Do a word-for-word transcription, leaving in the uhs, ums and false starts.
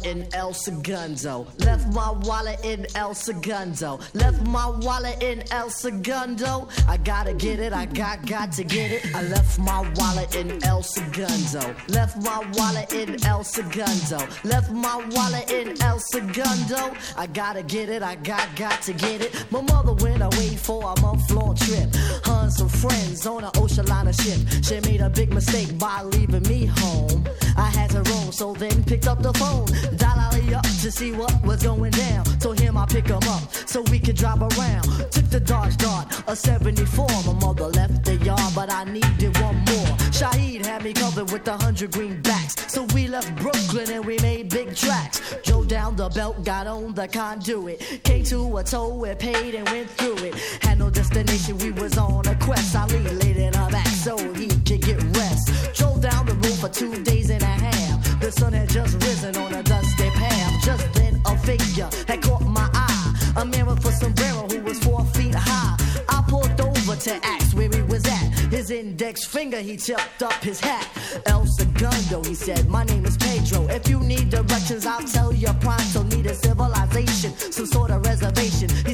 wallet in El Segundo. Left my wallet in El Segundo. Left my wallet in El Segundo. I gotta get it, I got, got to get it. I left my wallet in El Segundo. Left my wallet in El Segundo. Left my wallet in El Segundo. I gotta get it, I got, got to get it. My mother went away for a month-long trip. Her and some friends on an ocean liner ship. She made a big mistake by leaving me home. I had to roam, so then picked up the phone. Dial Ali up to see what was going down. Told him I'd pick him up so we could drive around. Took the Dodge Dart, a seventy-four. My mother left the yard, but I needed one more. Shaheed had me covered with a hundred greenbacks. So we left Brooklyn and we made big tracks. Drove down the belt, got on the conduit. Came to a toll, we paid and went through it. Had no destination, we was on a quest. Ali laid in her back so he could get rest. Drove down the road for two days and a half. The sun had just risen on a dusty path. Just then a figure had caught my eye. A man with a sombrero who was four feet high. I pulled over to ask where he was at. His index finger, he tipped up his hat. El Segundo, he said, my name is Pedro. If you need directions, I'll tell you pronto. Need a civilization, some sort of reservation. He